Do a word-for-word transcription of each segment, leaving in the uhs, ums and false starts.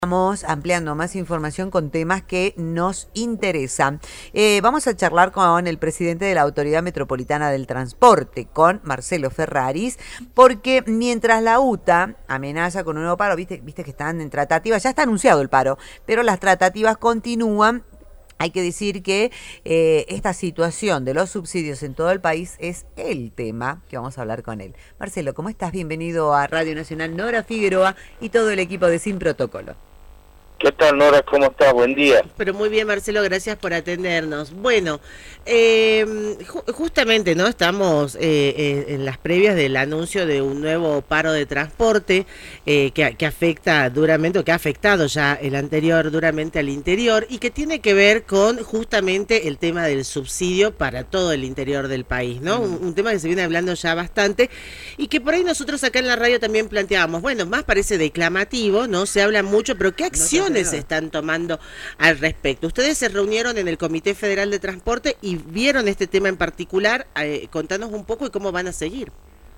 Estamos ampliando más información con temas que nos interesan. Eh, vamos a charlar con el presidente de la Autoridad Metropolitana del Transporte, con Marcelo Ferraris, porque mientras la U T A amenaza con un nuevo paro, viste, viste que están en tratativas, ya está anunciado el paro, pero las tratativas continúan. Hay que decir que eh, esta situación de los subsidios en todo el país es el tema que vamos a hablar con él. Marcelo, ¿cómo estás? Bienvenido a Radio Nacional. Nora Figueroa y todo el equipo de Sin Protocolo. ¿Qué tal, Nora? ¿Cómo estás? Buen día. Pero muy bien, Marcelo, gracias por atendernos. Bueno, eh, ju justamente, ¿no? Estamos eh, eh, en las previas del anuncio de un nuevo paro de transporte eh, que, que afecta duramente, o que ha afectado ya el anterior duramente al interior, y que tiene que ver con justamente el tema del subsidio para todo el interior del país, ¿no? Mm. Un, un tema que se viene hablando ya bastante y que por ahí nosotros acá en la radio también planteábamos, bueno, más parece declamativo, ¿no? Se habla mucho, pero ¿qué acciones se están tomando al respecto? Ustedes se reunieron en el Comité Federal de Transporte y vieron este tema en particular. Eh, contanos un poco y cómo van a seguir.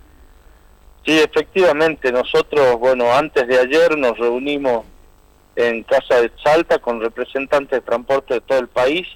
Sí, efectivamente, nosotros, bueno, antes de ayer nos reunimos en Casa de Salta con representantes de transporte de todo el país,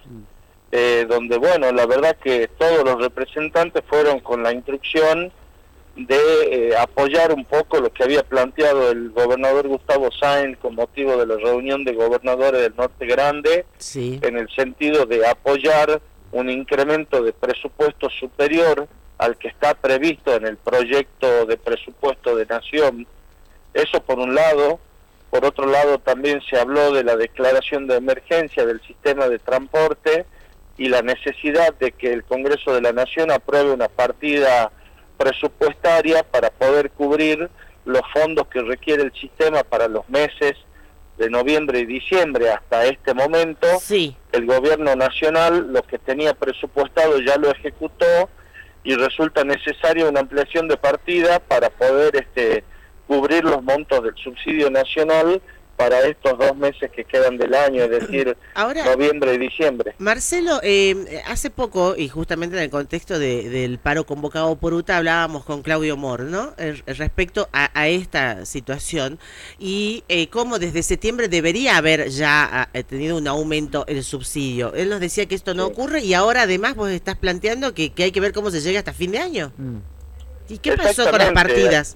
eh, donde, bueno, la verdad que todos los representantes fueron con la instrucción de eh, apoyar un poco lo que había planteado el gobernador Gustavo Sáenz con motivo de la reunión de gobernadores del Norte Grande, sí, en el sentido de apoyar un incremento de presupuesto superior al que está previsto en el proyecto de presupuesto de Nación. Eso por un lado. Por otro lado también se habló de la declaración de emergencia del sistema de transporte y la necesidad de que el Congreso de la Nación apruebe una partida presupuestaria para poder cubrir los fondos que requiere el sistema para los meses de noviembre y diciembre. Hasta este momento, sí, el gobierno nacional lo que tenía presupuestado ya lo ejecutó y resulta necesaria una ampliación de partida para poder este cubrir los montos del subsidio nacional para estos dos meses que quedan del año, es decir, ahora, noviembre y diciembre. Marcelo, eh, hace poco, y justamente en el contexto de, del paro convocado por U T A, hablábamos con Claudio Mor, ¿no? Eh, respecto a, a esta situación y eh, cómo desde septiembre debería haber ya eh, tenido un aumento el subsidio. Él nos decía que esto no sí. ocurre y ahora además vos estás planteando que, que hay que ver cómo se llega hasta fin de año. Mm. ¿Y qué pasó con las partidas?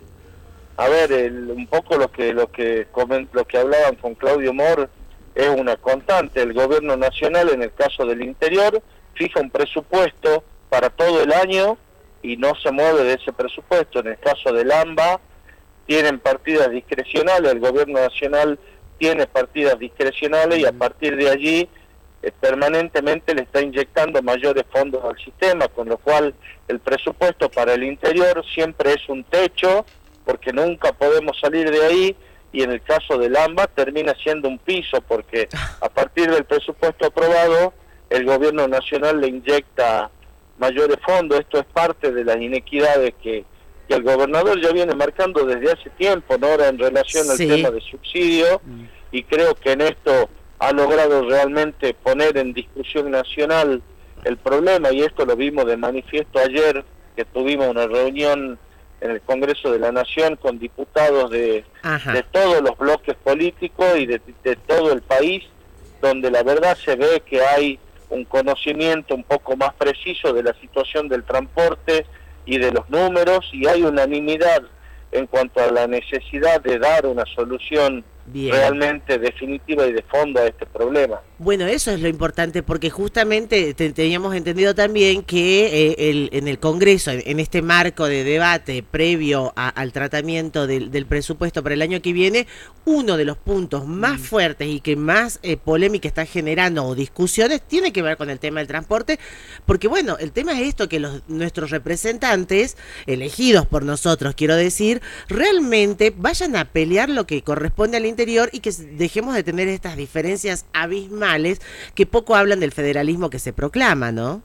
A ver, el, un poco lo que lo que coment, lo que hablaban con Claudio Mor es una constante. El gobierno nacional, en el caso del interior, fija un presupuesto para todo el año y no se mueve de ese presupuesto. En el caso del AMBA, tienen partidas discrecionales, el gobierno nacional tiene partidas discrecionales y a partir de allí eh, permanentemente le está inyectando mayores fondos al sistema, con lo cual el presupuesto para el interior siempre es un techo, porque nunca podemos salir de ahí, y en el caso del AMBA termina siendo un piso, porque a partir del presupuesto aprobado, el gobierno nacional le inyecta mayores fondos. Esto es parte de las inequidades que, que el gobernador ya viene marcando desde hace tiempo, ¿no? Ahora en relación al sí. tema de subsidio, mm. y creo que en esto ha logrado realmente poner en discusión nacional el problema, y esto lo vimos de manifiesto ayer, que tuvimos una reunión en el Congreso de la Nación con diputados de, de todos los bloques políticos y de, de todo el país, donde la verdad se ve que hay un conocimiento un poco más preciso de la situación del transporte y de los números, y hay unanimidad en cuanto a la necesidad de dar una solución Bien. realmente definitiva y de fondo a este problema. Bueno, eso es lo importante, porque justamente te, teníamos entendido también que eh, el, en el Congreso, en, en este marco de debate previo a, al tratamiento del, del presupuesto para el año que viene, uno de los puntos más mm. fuertes y que más eh, polémica está generando o discusiones tiene que ver con el tema del transporte, porque bueno, el tema es esto, que los nuestros representantes, elegidos por nosotros, quiero decir, realmente vayan a pelear lo que corresponde al interior y que dejemos de tener estas diferencias abismales que poco hablan del federalismo que se proclama, ¿no?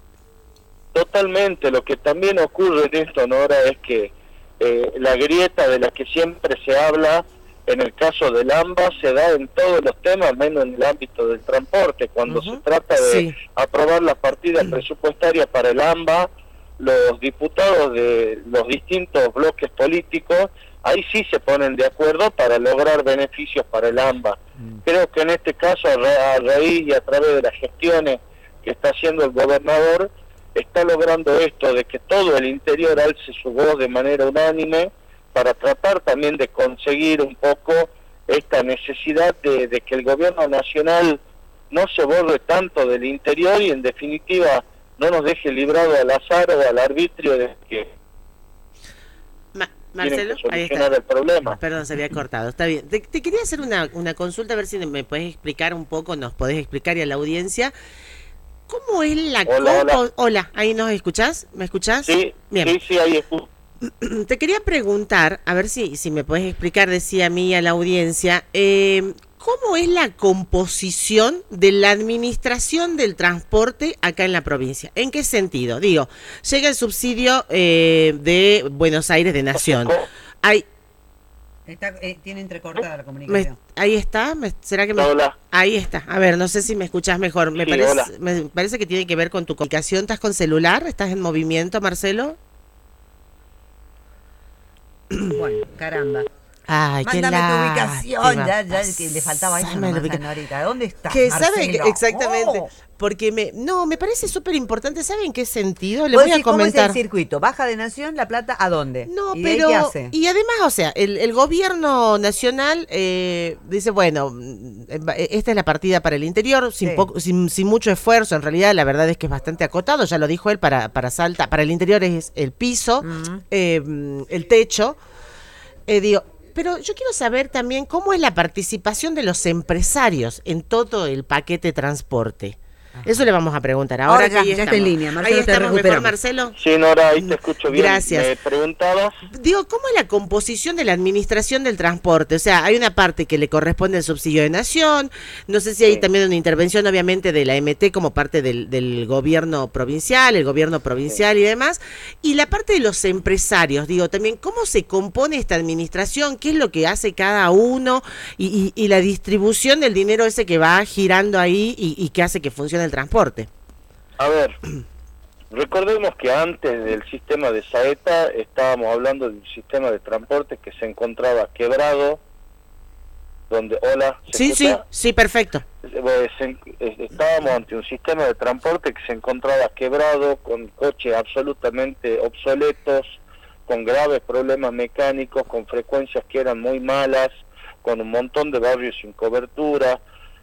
Totalmente. Lo que también ocurre en esto, Nora, es que eh, la grieta de la que siempre se habla en el caso del AMBA se da en todos los temas, menos en el ámbito del transporte. Cuando uh-huh. se trata de sí. aprobar las partidas uh-huh. presupuestarias para el AMBA, los diputados de los distintos bloques políticos ahí sí se ponen de acuerdo para lograr beneficios para el AMBA. Mm. Creo que en este caso, a, ra a raíz y a través de las gestiones que está haciendo el gobernador, está logrando esto de que todo el interior alce su voz de manera unánime para tratar también de conseguir un poco esta necesidad de, de que el gobierno nacional no se borre tanto del interior y en definitiva no nos deje librado al azar o al arbitrio de que Ma Marcelo, que solucionar el problema. Perdón, se había cortado, está bien. Te, te quería hacer una, una consulta, a ver si me podés explicar un poco, nos podés explicar y a la audiencia, ¿cómo es la... Hola, hola. Hola, ¿ahí nos escuchás? ¿Me escuchás? Sí, bien. sí, sí, ahí escucho. Te quería preguntar, a ver si, si me podés explicar, decía a mí y a la audiencia, eh, ¿cómo es la composición de la administración del transporte acá en la provincia? ¿En qué sentido? Digo, llega el subsidio eh, de Buenos Aires de Nación. Hay, está, eh, tiene entrecortada la comunicación. Me, ahí está, me, ¿será que me, hola. Ahí está. A ver, no sé si me escuchás mejor. Me, sí, parece, hola. me parece que tiene que ver con tu comunicación. ¿Estás con celular? ¿Estás en movimiento, Marcelo? Bueno, caramba. Ay, mándame qué tu ubicación, ya, ya que le faltaba eso nomás a Norita. ¿Dónde estás, que Marcelo? sabe que, exactamente, oh. porque me no me parece súper importante. ¿Sabe en qué sentido? Le voy a comentar. ¿Cómo es el circuito? ¿Baja de Nación, La Plata, a dónde? No, ¿Y pero qué hace? Y además, o sea, el, el gobierno nacional eh, dice, bueno, esta es la partida para el interior, sin, sí. poco, sin, sin mucho esfuerzo. En realidad, la verdad es que es bastante acotado. Ya lo dijo él, para para Salta, para el interior es el piso, uh-huh. eh, el techo. Eh, digo, pero yo quiero saber también cómo es la participación de los empresarios en todo el paquete transporte. Eso le vamos a preguntar ahora. Ahora ya, que ya está en línea. Marcelo, ahí estamos mejor, Marcelo. Sí, Nora, ahí te escucho bien. Gracias. ¿Me preguntabas? Digo, ¿cómo es la composición de la administración del transporte? O sea, hay una parte que le corresponde al subsidio de Nación. No sé si hay sí. también una intervención, obviamente, de la M T como parte del, del gobierno provincial, el gobierno provincial sí. y demás. Y la parte de los empresarios, digo, también, ¿cómo se compone esta administración? ¿Qué es lo que hace cada uno? Y, y, y la distribución del dinero ese que va girando ahí y, y que hace que funcione el transporte. A ver, recordemos que antes del sistema de Saeta estábamos hablando de un sistema de transporte que se encontraba quebrado, donde, hola, ¿se sí, escucha? sí, sí, perfecto. Estábamos ante un sistema de transporte que se encontraba quebrado, con coches absolutamente obsoletos, con graves problemas mecánicos, con frecuencias que eran muy malas, con un montón de barrios sin cobertura.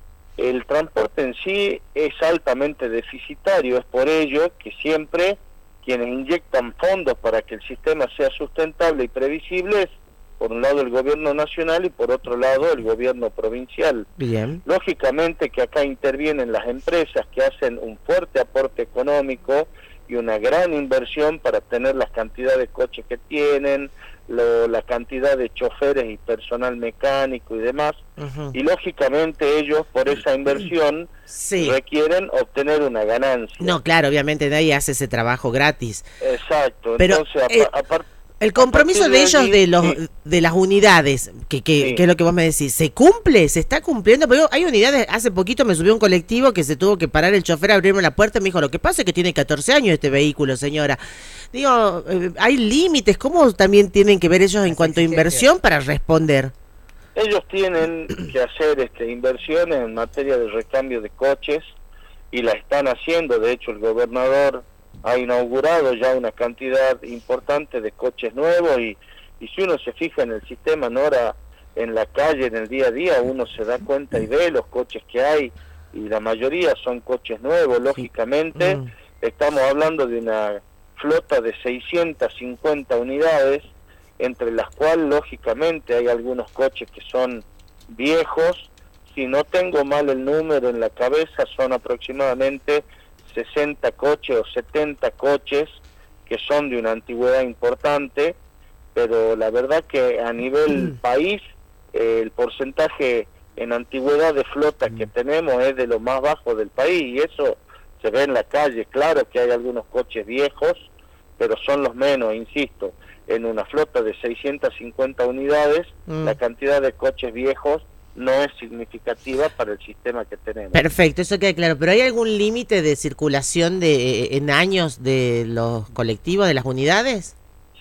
El transporte en sí es altamente deficitario, es por ello que siempre quienes inyectan fondos para que el sistema sea sustentable y previsible es, por un lado, el gobierno nacional y por otro lado, el gobierno provincial. Bien. Lógicamente que acá intervienen las empresas que hacen un fuerte aporte económico y una gran inversión para tener las cantidades de coches que tienen, Lo, la cantidad de choferes y personal mecánico y demás, uh-huh. y lógicamente ellos por esa inversión sí. requieren obtener una ganancia. No, claro, obviamente nadie hace ese trabajo gratis. Exacto. Pero entonces eh, a, a, el compromiso de, de ellos allí, de los sí. de las unidades, que, que, sí. que es lo que vos me decís, ¿se cumple? ¿Se está cumpliendo? Porque hay unidades, hace poquito me subió un colectivo que se tuvo que parar el chofer a abrirme la puerta y me dijo, lo que pasa es que tiene catorce años este vehículo, señora. Digo, eh, hay límites, ¿cómo también tienen que ver ellos en cuanto a inversión para responder? Ellos tienen que hacer este, inversiones en materia de recambio de coches y la están haciendo. De hecho, el gobernador ha inaugurado ya una cantidad importante de coches nuevos y, y si uno se fija en el sistema Nora, en la calle, en el día a día, uno se da cuenta y ve los coches que hay y la mayoría son coches nuevos. Lógicamente, mm. estamos hablando de una flota de seiscientas cincuenta unidades, entre las cuales lógicamente hay algunos coches que son viejos. Si no tengo mal el número en la cabeza, son aproximadamente sesenta coches o setenta coches que son de una antigüedad importante, pero la verdad que a nivel mm. país eh, el porcentaje en antigüedad de flota mm. que tenemos es de lo más bajo del país, y eso se ve en la calle. Claro que hay algunos coches viejos, pero son los menos, insisto. En una flota de seiscientas cincuenta unidades, mm. la cantidad de coches viejos no es significativa para el sistema que tenemos. Perfecto, eso queda claro. ¿Pero hay algún límite de circulación de en años de los colectivos, de las unidades?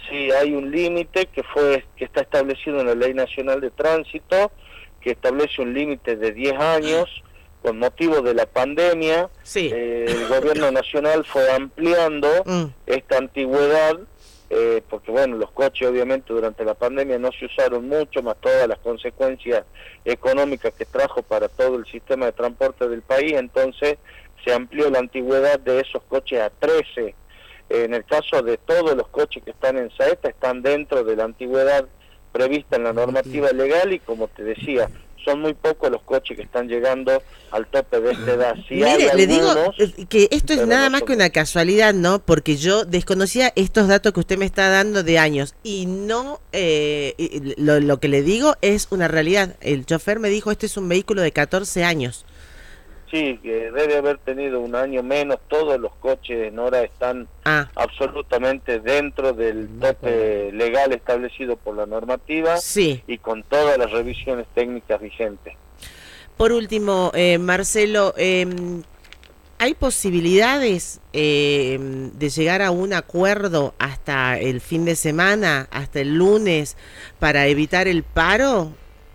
Sí, hay un límite que fue que está establecido en la Ley Nacional de Tránsito, que establece un límite de diez años con motivo de la pandemia. Sí. Eh, el gobierno nacional fue ampliando mm. esta antigüedad, eh, porque bueno, los coches obviamente durante la pandemia no se usaron mucho, más todas las consecuencias económicas que trajo para todo el sistema de transporte del país, entonces se amplió la antigüedad de esos coches a trece. En el caso de todos los coches que están en Saeta, están dentro de la antigüedad prevista en la normativa legal y, como te decía, son muy pocos los coches que están llegando al tope de esta edad. Sí, Mire, hay le digo algunos, que esto es nada no más son... que una casualidad, ¿no? Porque yo desconocía estos datos que usted me está dando de años y no, eh, lo, lo que le digo es una realidad. El chofer me dijo, este es un vehículo de catorce años. Sí, que debe haber tenido un año menos. Todos los coches en hora están ah. absolutamente dentro del tope legal establecido por la normativa, sí. y con todas las revisiones técnicas vigentes. Por último, eh, Marcelo, eh, ¿hay posibilidades eh, de llegar a un acuerdo hasta el fin de semana, hasta el lunes, para evitar el paro?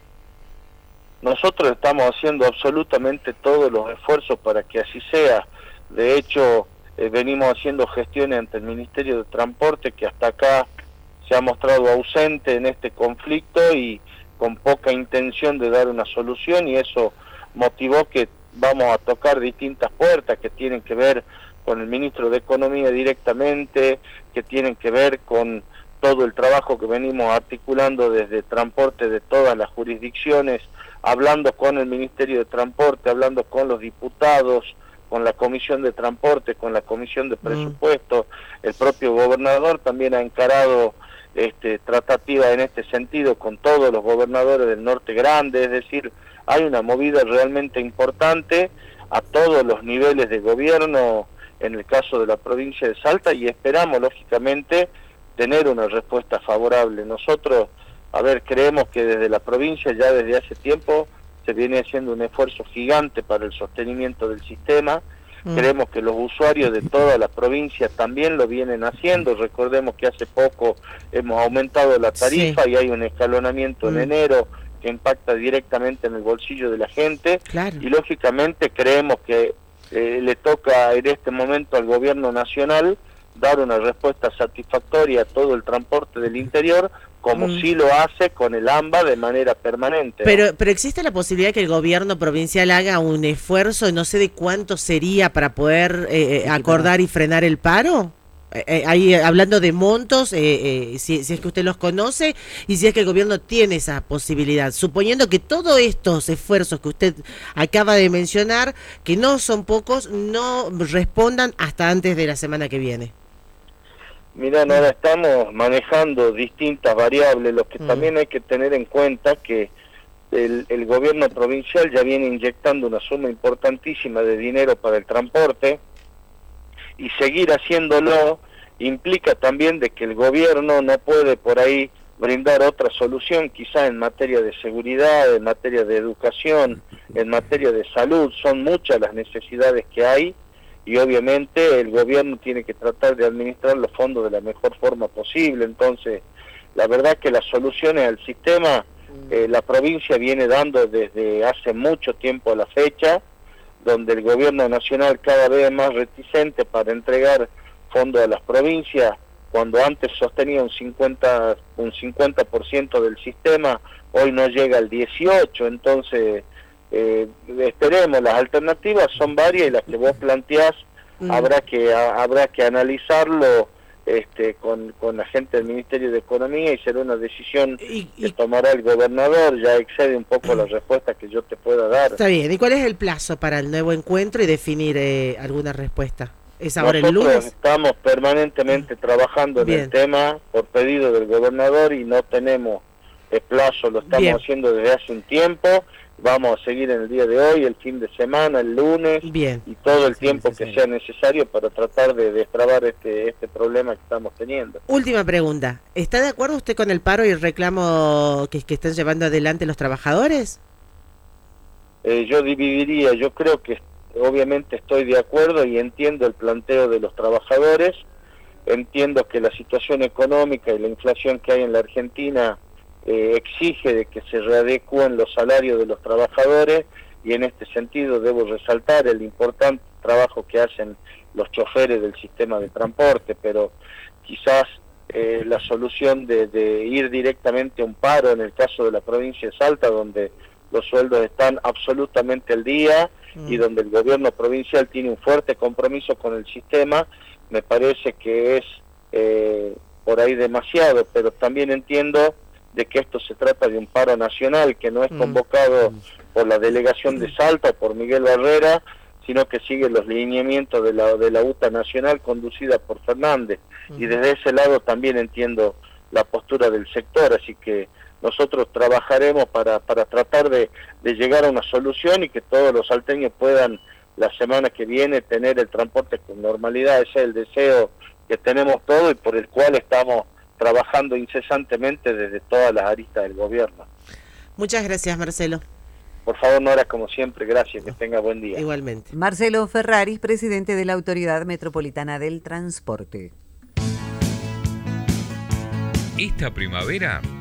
Nosotros estamos haciendo absolutamente todos los esfuerzos para que así sea. De hecho, eh, venimos haciendo gestiones ante el Ministerio de Transporte, que hasta acá se ha mostrado ausente en este conflicto y con poca intención de dar una solución, y eso motivó que vamos a tocar distintas puertas que tienen que ver con el Ministro de Economía directamente, que tienen que ver con todo el trabajo que venimos articulando desde transporte de todas las jurisdicciones, hablando con el Ministerio de Transporte, hablando con los diputados, con la Comisión de Transporte, con la Comisión de Presupuesto. Mm. El propio gobernador también ha encarado este, tratativas en este sentido con todos los gobernadores del Norte Grande, es decir, hay una movida realmente importante a todos los niveles de gobierno en el caso de la provincia de Salta, y esperamos lógicamente tener una respuesta favorable. Nosotros, a ver, creemos que desde la provincia ya desde hace tiempo se viene haciendo un esfuerzo gigante para el sostenimiento del sistema. Mm. Creemos que los usuarios de toda la provincia también lo vienen haciendo. Recordemos que hace poco hemos aumentado la tarifa, sí, y hay un escalonamiento mm. en enero que impacta directamente en el bolsillo de la gente. Claro. Y lógicamente creemos que eh, le toca en este momento al gobierno nacional dar una respuesta satisfactoria a todo el transporte del interior, como mm. sí lo hace con el AMBA de manera permanente. Pero, ¿no? pero existe la posibilidad que el gobierno provincial haga un esfuerzo, no sé de cuánto sería, para poder eh, acordar y frenar el paro. Eh, ahí hablando de montos, eh, eh, si, si es que usted los conoce y si es que el gobierno tiene esa posibilidad, suponiendo que todos estos esfuerzos que usted acaba de mencionar, que no son pocos, no respondan hasta antes de la semana que viene. Mirá, ahora estamos manejando distintas variables, lo que mm. también hay que tener en cuenta que el, el gobierno provincial ya viene inyectando una suma importantísima de dinero para el transporte, y seguir haciéndolo implica también de que el gobierno no puede por ahí brindar otra solución, quizá en materia de seguridad, en materia de educación, en materia de salud. Son muchas las necesidades que hay, y obviamente el gobierno tiene que tratar de administrar los fondos de la mejor forma posible. Entonces, la verdad que las soluciones al sistema, eh, la provincia viene dando desde hace mucho tiempo a la fecha, donde el gobierno nacional cada vez es más reticente para entregar fondos a las provincias, cuando antes sostenía un cincuenta por ciento del sistema, hoy no llega al dieciocho por ciento. Entonces, eh, esperemos, las alternativas son varias, y las que vos planteás mm. habrá que a, habrá que analizarlo este, con, con la gente del Ministerio de Economía, y será una decisión y, y, que tomará el gobernador. Ya excede un poco la respuesta que yo te pueda dar. Está bien. ¿Y cuál es el plazo para el nuevo encuentro y definir eh, alguna respuesta? ¿Es ahora Nosotros el lunes? Estamos permanentemente trabajando en bien. el tema por pedido del gobernador, y no tenemos el plazo, lo estamos bien. haciendo desde hace un tiempo. Vamos a seguir en el día de hoy, el fin de semana, el lunes, bien. y todo el sí, tiempo que sea necesario para tratar de destrabar este este problema que estamos teniendo. Última pregunta. ¿Está de acuerdo usted con el paro y el reclamo que, que están llevando adelante los trabajadores? Eh, yo dividiría, yo creo que obviamente estoy de acuerdo y entiendo el planteo de los trabajadores. entiendo que la situación económica y la inflación que hay en la Argentina eh, exige de que se readecúen los salarios de los trabajadores, y en este sentido debo resaltar el importante trabajo que hacen los choferes del sistema de transporte, pero quizás eh, la solución de, de ir directamente a un paro en el caso de la provincia de Salta, donde los sueldos están absolutamente al día mm. y donde el gobierno provincial tiene un fuerte compromiso con el sistema, me parece que es eh, por ahí demasiado, pero también entiendo de que esto se trata de un paro nacional que no es convocado mm. por la delegación de Salta, por Miguel Barrera, sino que sigue los lineamientos de la de la U T A nacional conducida por Fernández. Mm. Y desde ese lado también entiendo la postura del sector, así que nosotros trabajaremos para, para tratar de, de llegar a una solución y que todos los salteños puedan la semana que viene tener el transporte con normalidad. Ese es el deseo que tenemos todos y por el cual estamos trabajando incesantemente desde todas las aristas del gobierno. Muchas gracias, Marcelo. Por favor, Nora, como siempre, gracias, que tenga buen día. Igualmente. Marcelo Ferraris, presidente de la Autoridad Metropolitana del Transporte. Esta primavera